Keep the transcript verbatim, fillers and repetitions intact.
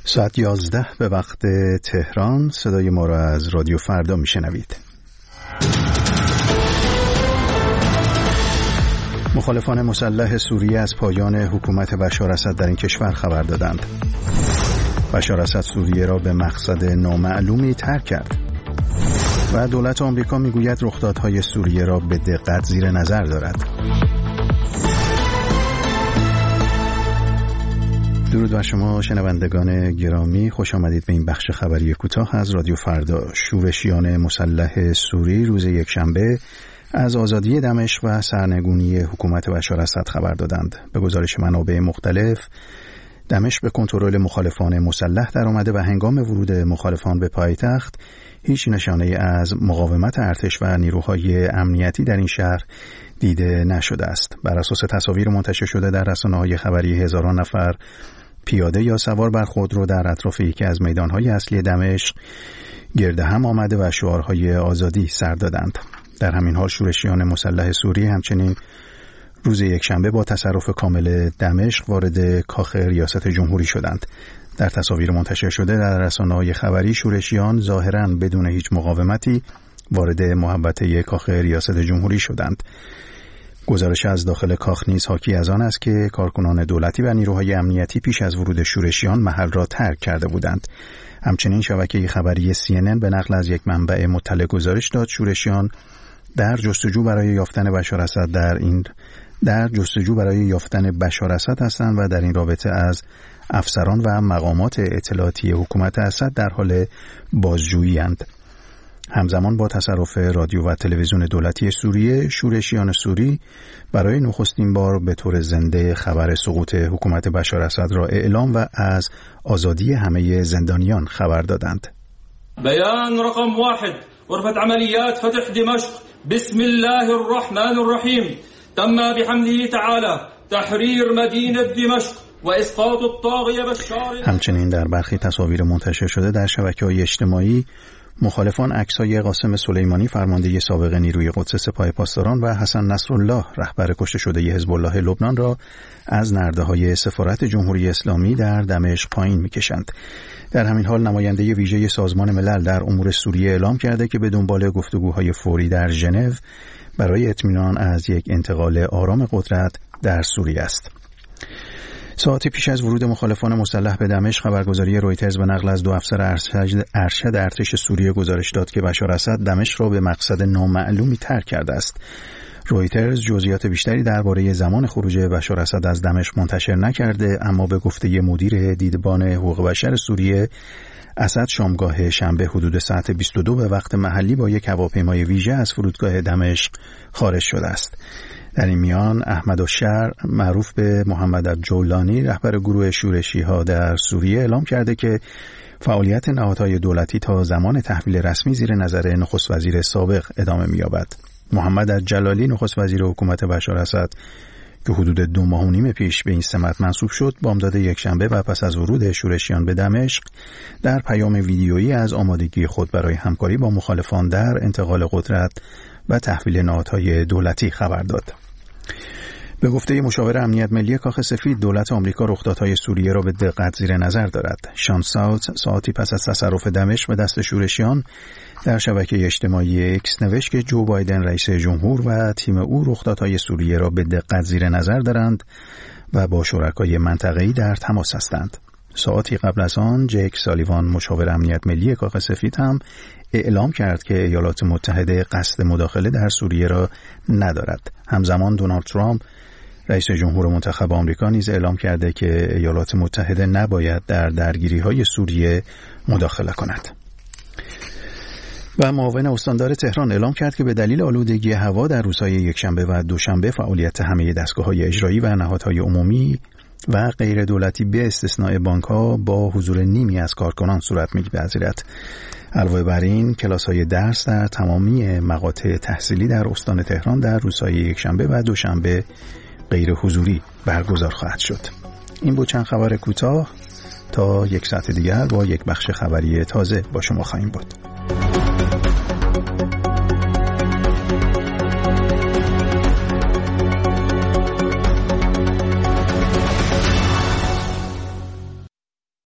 ساعت یازده به وقت تهران. صدای ما را از رادیو فردا میشنوید. مخالفان مسلح سوریه از پایان حکومت بشار اسد در این کشور خبر دادند. بشار اسد سوریه را به مقصد نامعلومی ترک کرد و دولت آمریکا میگوید رخدادهای سوریه را به دقت زیر نظر دارد. درود بر شما شنوندگان گرامی، خوش آمدید به این بخش خبری کوتاه از رادیو فردا. شورشیان مسلح سوری روز یکشنبه از آزادی دمشق و سرنگونی حکومت بشار اسد خبر دادند. به گزارش منابع مختلف، دمشق به کنترل مخالفان مسلح در آمده و هنگام ورود مخالفان به پایتخت هیچ نشانه از مقاومت ارتش و نیروهای امنیتی در این شهر دیده نشده است. بر اساس تصاویر منتشر شده در رسانه‌های خبری، هزاران نفر پیاده یا سوار بر خودرو در اطراف یکی از میدانهای اصلی دمشق گرد هم آمده و شعارهای آزادی سر دادند. در همین حال شورشیان مسلح سوری همچنین روز یکشنبه با تصرف کامل دمشق وارد کاخ ریاست جمهوری شدند. در تصاویر منتشر شده در رسانه‌های خبری، شورشیان ظاهراً بدون هیچ مقاومتی وارد محوطه کاخ ریاست جمهوری شدند. گزارش از داخل کاخ نیز حاکی از آن است که کارکنان دولتی و نیروهای امنیتی پیش از ورود شورشیان محل را ترک کرده بودند. همچنین شبکه خبری سی ان ان به نقل از یک منبع مطلع گزارش داد شورشیان در جستجو برای یافتن بشار اسد در این در جستجو برای یافتن بشار اسد هستند و در این رابطه از افسران و مقامات اطلاعاتی حکومت اسد در حال بازجویی اند. همزمان با تصرف رادیو و تلویزیون دولتی سوریه، شورشیان سوری برای نخستین بار به طور زنده خبر سقوط حکومت بشار اسد را اعلام و از آزادی همه زندانیان خبر دادند. بیان رقم واحد: غرفة عملیات فتح دمشق بسم الله الرحمن الرحیم. تم بحمده تعالی تحریر مدینه دمشق و اسقاط الطاغیه بشار. همچنین در برخی تصاویر منتشر شده در شبکه‌های اجتماعی، مخالفان عکس‌های قاسم سلیمانی فرمانده سابق نیروی قدس سپاه پاسداران و حسن نصرالله رهبر کشته شده حزب الله لبنان را از نرده‌های سفارت جمهوری اسلامی در دمشق پایین می‌کشند. در همین حال نماینده ویژه سازمان ملل در امور سوریه اعلام کرده که به دنبال گفتگوهای فوری در ژنو برای اطمینان از یک انتقال آرام قدرت در سوریه است. ساعتی پیش از ورود مخالفان مسلح به دمشق، خبرگزاری رویترز به نقل از دو افسر ارشد ارتش سوریه گزارش داد که بشار اسد دمشق را به مقصد نامعلومی ترک کرده است. رویترز جزئیات بیشتری درباره زمان خروج بشار اسد از دمشق منتشر نکرده، اما به گفته مدیر دیدبان حقوق بشر سوریه، اسد شامگاه شنبه حدود ساعت بیست و دو به وقت محلی با یک هواپیمای ویژه از فرودگاه دمشق خارج شده است. در این میان احمد الشر معروف به محمد الجولانی رهبر گروه شورشی ها در سوریه اعلام کرده که فعالیت نهادهای دولتی تا زمان تحویل رسمی زیر نظر نخست وزیر سابق ادامه می‌یابد. محمد الجلالی نخست وزیر حکومت بشار اسد که حدود دو ماه و نیم پیش به این سمت منصوب شد، بامداد یکشنبه و پس از ورود شورشیان به دمشق در پیام ویدیویی از آمادگی خود برای همکاری با مخالفان در انتقال قدرت و تحویل نهادهای دولتی خبر داد. به گفته مشاور امنیت ملی کاخ سفید، دولت آمریکا رخدادهای سوریه را به دقت زیر نظر دارد. شان ساوت ساعتی پس از تصرف دمشق به دست شورشیان در شبکه اجتماعی اکس نوشت که جو بایدن رئیس جمهور و تیم او رخدادهای سوریه را به دقت زیر نظر دارند و با شرکای منطقه‌ای در تماس هستند. ساعتی قبل از آن جیک سالیوان مشاور امنیت ملی کاخ سفید هم اعلام کرد که ایالات متحده قصد مداخله در سوریه را ندارد. همزمان دونالد ترامپ رئیس جمهور منتخب آمریکا نیز اعلام کرده که ایالات متحده نباید در درگیری‌های سوریه مداخله کند. و معاون استاندار تهران اعلام کرد که به دلیل آلودگی هوا در روزهای یکشنبه و دوشنبه فعالیت همه دستگاه‌های اجرایی و نهادهای عمومی و غیر دولتی به استثناء بانک‌ها با حضور نیمی از کارکنان صورت می‌پذیرد. علاوه بر این، کلاس‌های درس در تمامی مقاطع تحصیلی در استان تهران در روزهای یکشنبه و دوشنبه غیر حضوری برگزار خواهد شد. این بود چند خبر کوتاه. تا یک ساعت دیگر با یک بخش خبری تازه با شما خواهیم بود.